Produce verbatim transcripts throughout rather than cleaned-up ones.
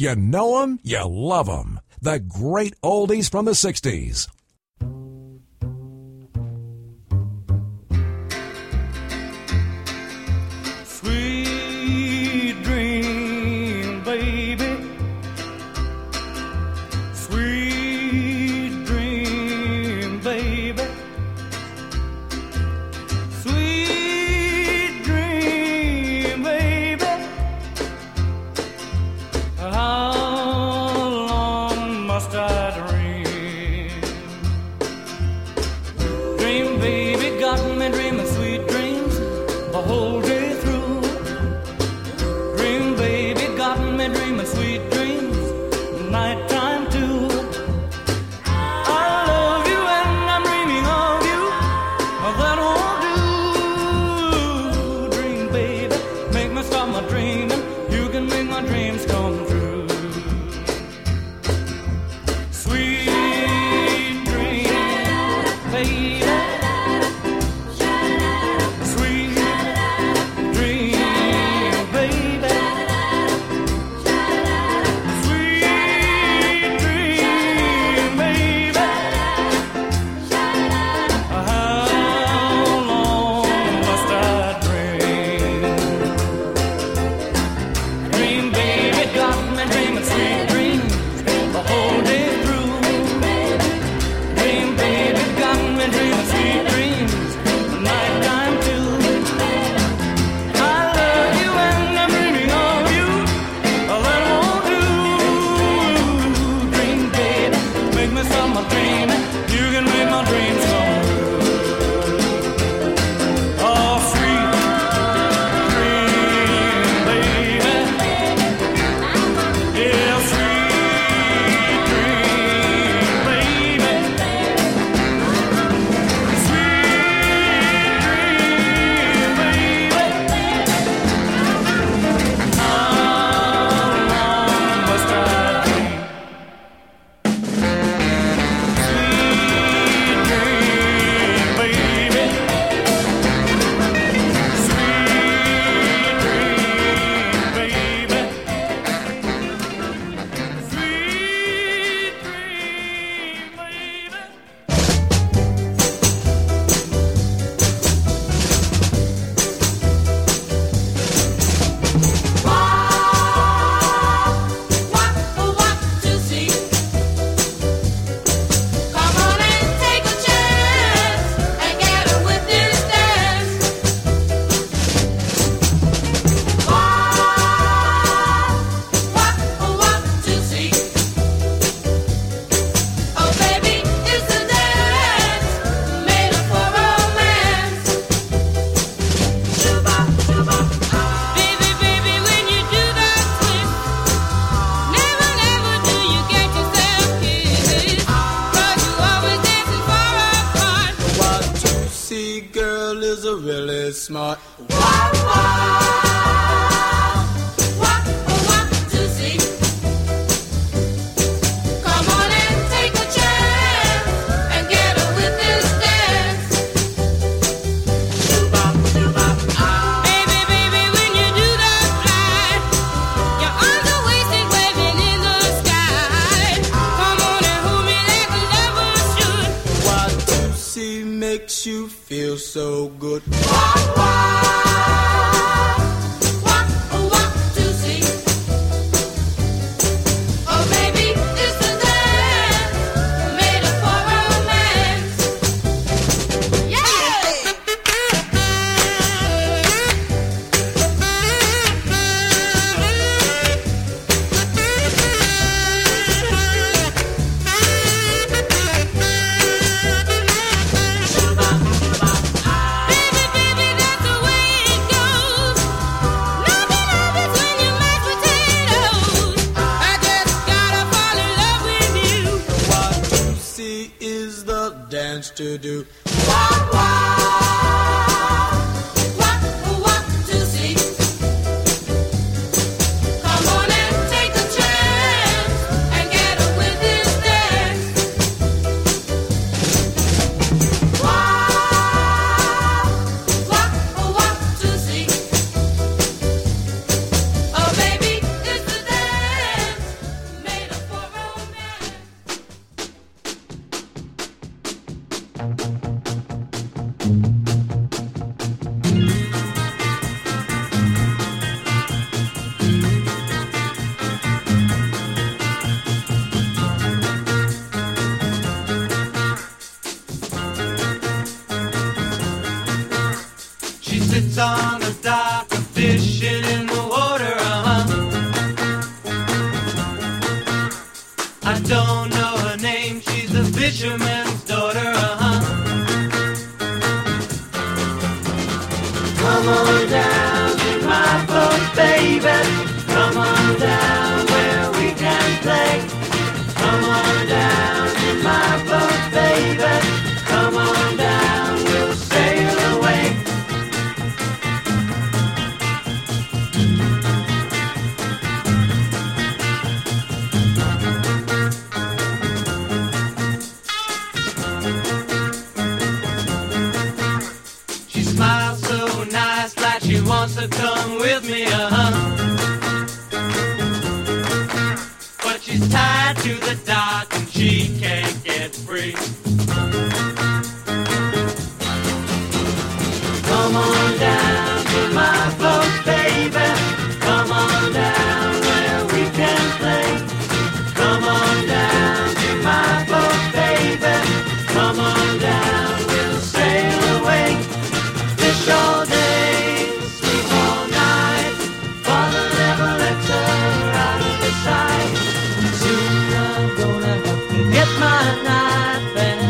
You know them, you love them. The great oldies from the sixties. Sweet dream, baby. Sweet dream, baby. Sweet dream, baby. How long must I dream? Dream, baby, got me dreaming sweet dreams the whole day through. Dream, baby, got me dreaming sweet dreams nighttime too. I love you and I'm dreaming of you. That won't do. Dream, baby, make me stop my dreaming. You can make my dreams come true. Sweet dream, baby. Sweet dream, baby. Sweet dream, baby. How long must I dream? Dream, baby, got me dreaming sweet dreams the whole day through. Dream, baby, got me dreaming sweet dreams nighttime too. I love you and I'm dreaming of you. That won't do. Dream, baby, make me stop my dreaming. You can make my dreams come true. Oh, sweet dream, baby. Yeah, sweet dream, baby. Sweet dream, baby. How long must I dream? Sweet dream, baby. Sweet dream, baby. Sweet dream, baby. Baby, baby, when you do that twist, never, never do you get yourself kissed. 'Cause you always dancing far apart. What you see, girl, is a really smart. What, what to see? Come on and take a chance and get up with this dance. Baby, baby, when you do that fly, your arms are wasted waving in the sky. Come on and hold me like a lover should. What you see makes you feel so good. What, what to see? Oh, baby, it's a dance made up for romance. Yeah! Baby, baby, that's the way it goes. Nothing happens when you mash potatoes. I just gotta fall in love with you. What you see is the dance to do. What, what to see? Come on and take a chance and get up with this dance. What, what to see? Oh, baby, it's the dance on the dock, fishing in the water, uh-huh. I don't know her name, she's a fisherman's daughter, uh-huh. Come on down to my boat, baby. Come on down where we can play. Come on down to my boat, baby. Come on down, we'll sail away. She smiles so nice, like she wants to come with me, uh-huh. But she's tied to the dock and she can't get free. Come on down to my boat, baby. Come on down where we can play. Come on down to my boat, baby. Come on down, we'll sail away. Fish all day, sleep all night. Father never lets her out of his sight. Soon I'm gonna have to get my knife and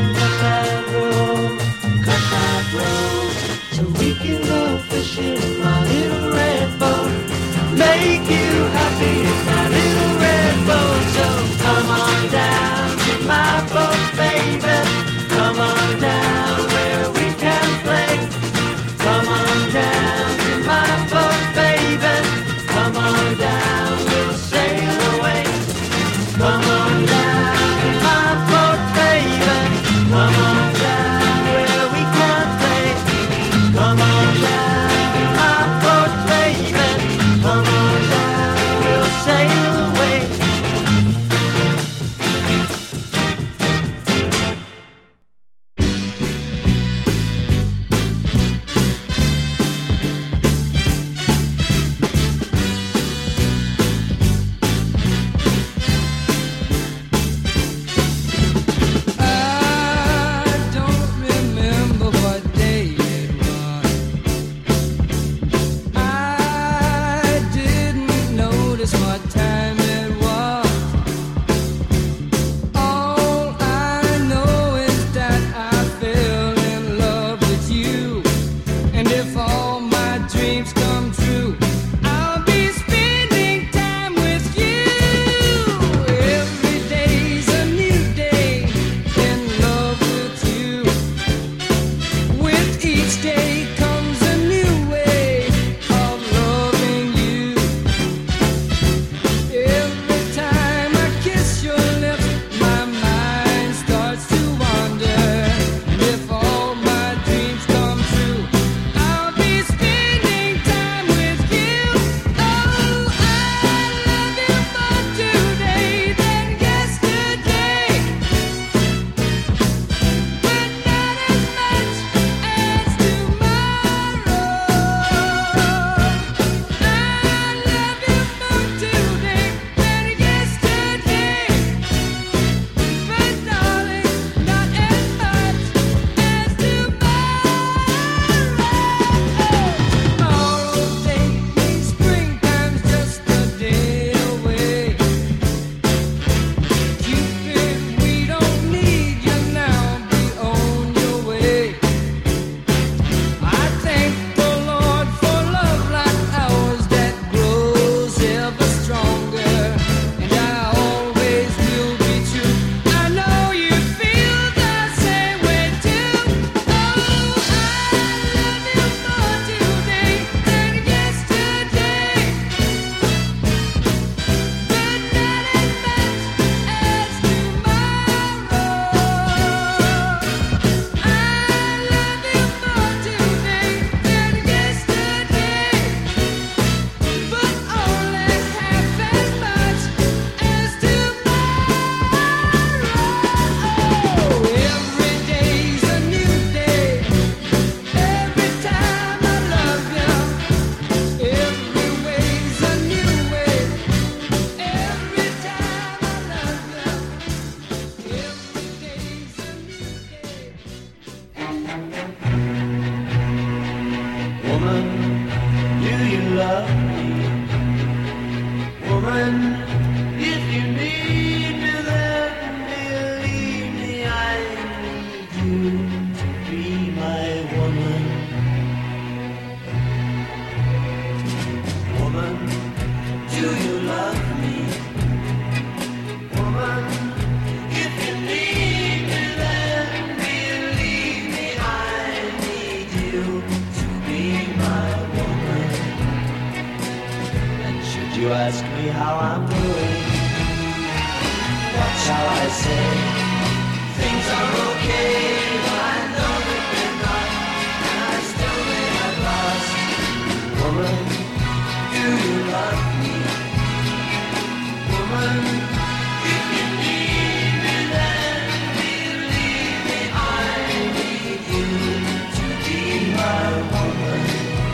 say things are okay, but I know that they're not, and I still may have lost. Woman, do you love me? Woman, if you need me, then believe me, I need you to be my woman.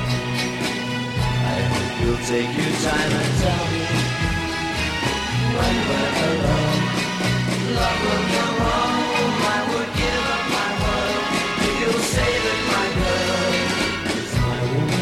I hope you'll take your time and tell me when we're alone. Love will come home, I would give up my world if you'll say that my girl is my woman.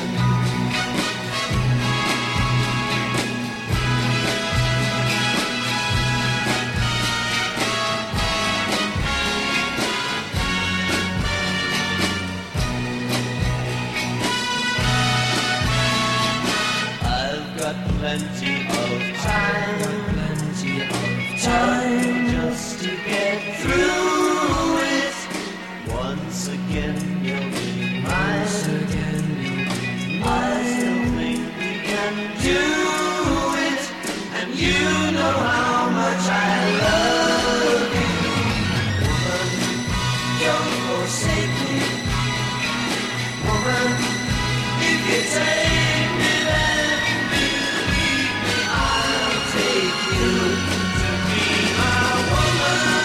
I've got plenty of time, plenty of time just to get through it. Once again you'll be mine. Again you'll be mine. I still think we can do it, and you know how much I love you. Woman, don't forsake me. Woman, if you take me, then believe me, I'll take you to be my woman.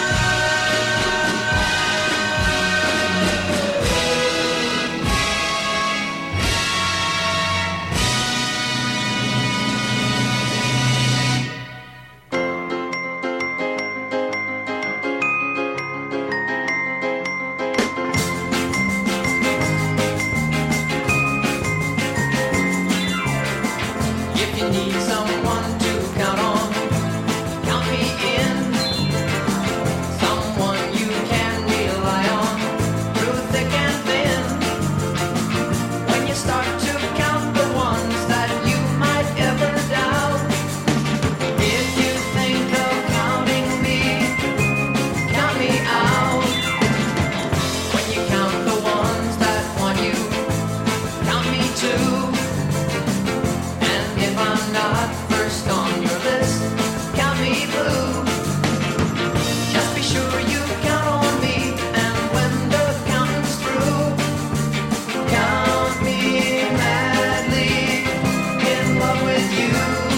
If you need someone to count on, count me in. Someone you can rely on through thick and thin. When you start to count the ones that you might ever doubt, if you think of counting me, count me out. When you count the ones that want you, count me too. And if I'm not first on your list, count me blue. Just be sure you count on me, and when the counting's through, count me madly in love with you.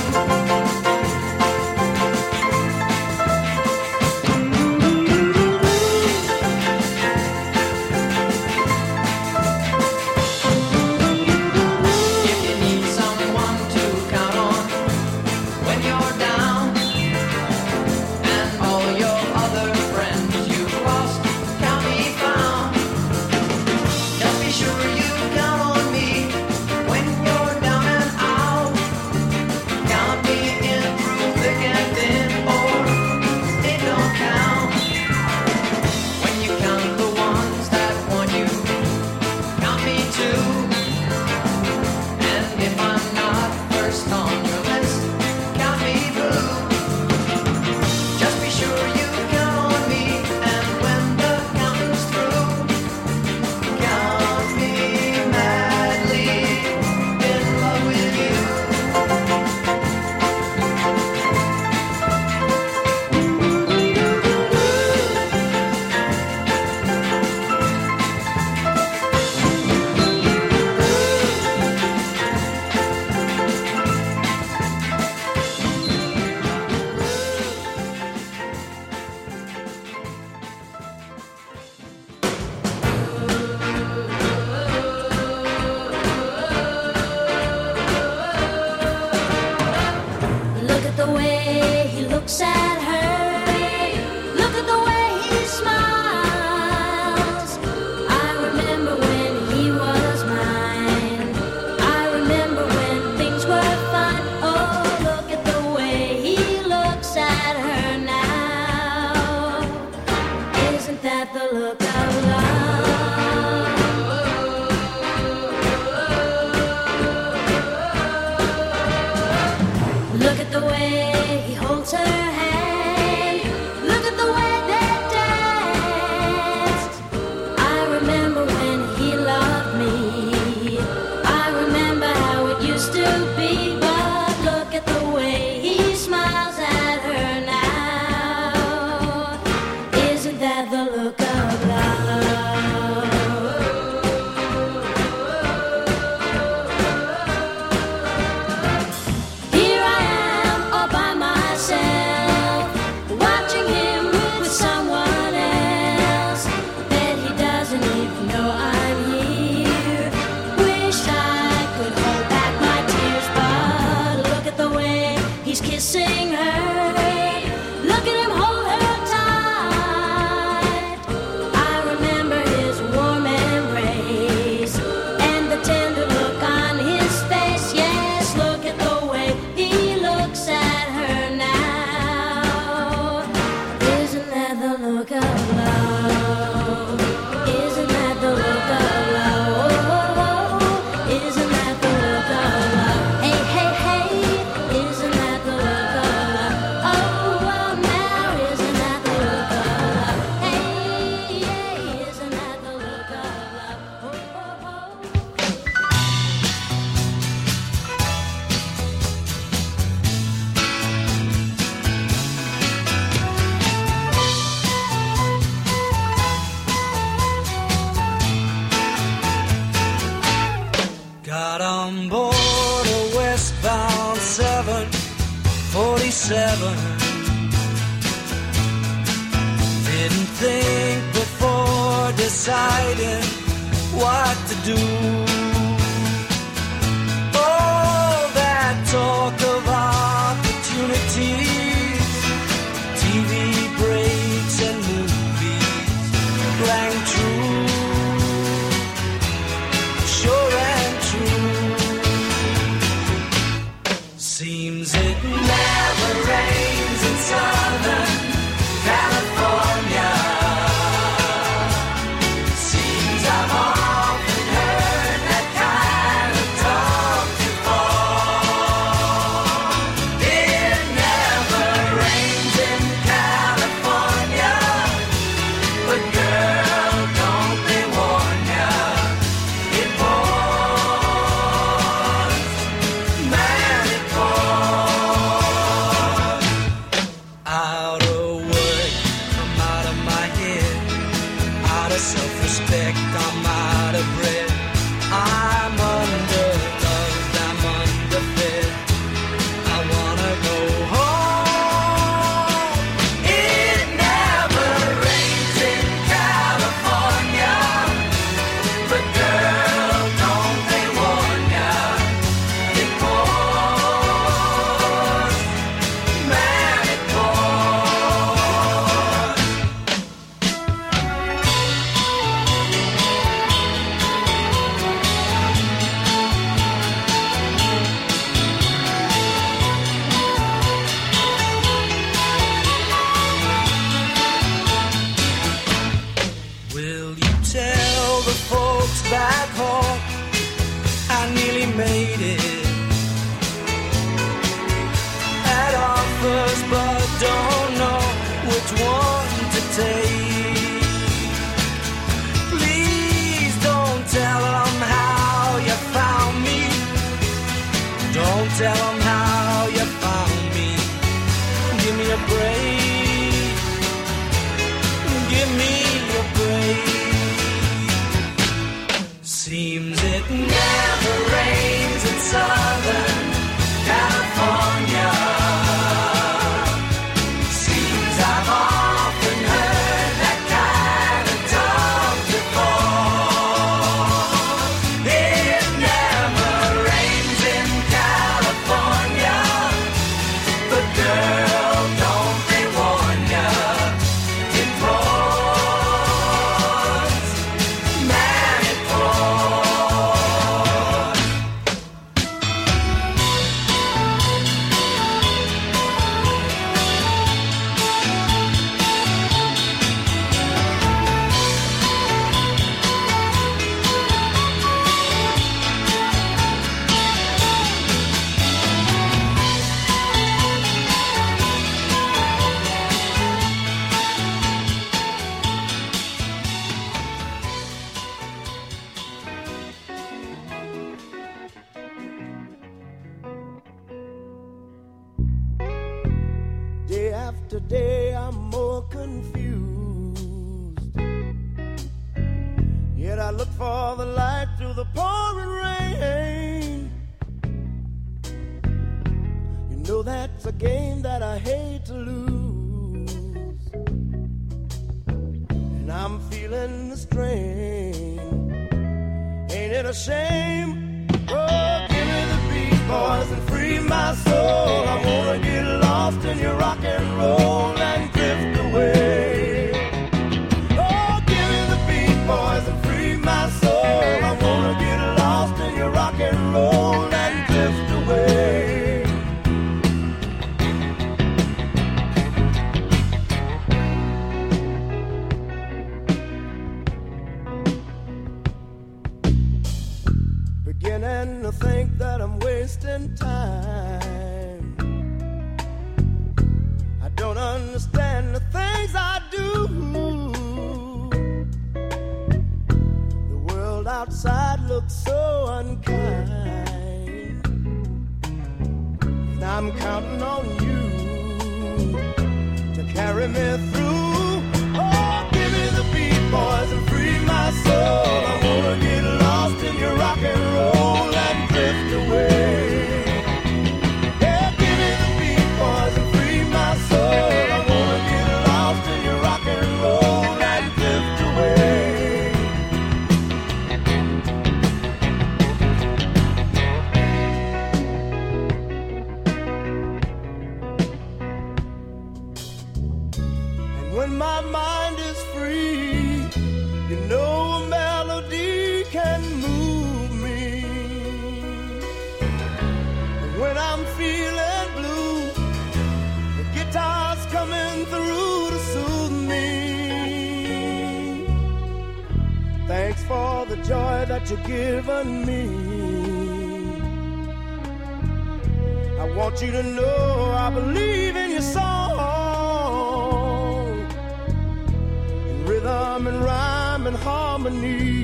If you need someone to count on when you're down, and all your other friends you've lost count me found. Just be sure you count on me when you're down and out. Count me in through thick and thin, or it don't count. When you count the ones that want you, count me too. And if I'm not first on your list, count me blue. Just be sure you count on me, and when the counting's through, count me madly in love with you. Look at the way he looks at her. Look at the way he smiles. I remember when he was mine. I remember when things were fine. Oh, look at the way he looks at her now. Isn't that the look of love? Look at the way he holds her hand. Look at the way they danced. I remember when he loved me. I remember how it used to be. But look at the way he smiles at her now. heaven. Didn't think before deciding what to do. All that talk of opportunities, T V breaks and movies rang true, sure and true. Seems it never rains in Southern California. Seems I've often heard that kind of talk before. It never rains in California, but girl, don't they warn ya, it pours, man, it pours. Out of work, I'm out of my head, out of self-respect, I'm out of breath. I'm underloved, I'm underfed, I wanna go home. It never rains in California, but girl, don't they warn ya, it pours, man, it pours. Will you tell the folks back home I nearly made it at offers, but don't know which one to take. Please don't tell them how you found me. Don't tell them how you found me. Give me a break. Give me a break. Seems it never rains in Southern California. Seems I've often heard that kind of talk before. It never rains in California, but girl, don't they warn ya, it pours, man, it pours. Day after day, I'm more confused. Yet I look for the light through the pouring rain. You know that's a game that I hate to lose, and I'm feeling the strain. Ain't it a shame? Oh, give me the beat, boys, and free my soul. I wanna get lost in your rock and roll and drift away. Oh, give me the beat, boys, and free my soul. I wanna get lost in your rock and roll and drift away. Beginning to think that I'm wasting time. I don't understand the things I do. The world outside looks so unkind, and I'm counting on you to carry me through. Oh, give me the beat, boys, and free my soul. I wanna get lost in your rock and roll and drift away. Yeah, give me the beat, boys, and free when my mind is free. You know a melody can move me. And when I'm feeling blue, the guitar's coming through to soothe me. Thanks for the joy that you've given me. I want you to know I believe in your song, in rhythm and rhyme and harmony.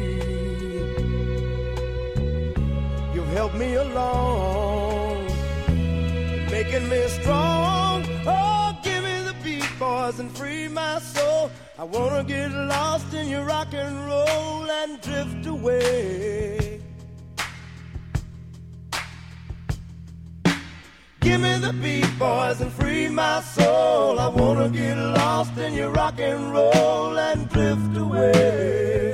You've helped me along, making me strong. Oh, give me the beat, boys, and free my soul. I wanna get lost in your rock and roll and drift away. Give me the beat, boys, and free my soul. I wanna get lost in your rock and roll and drift away.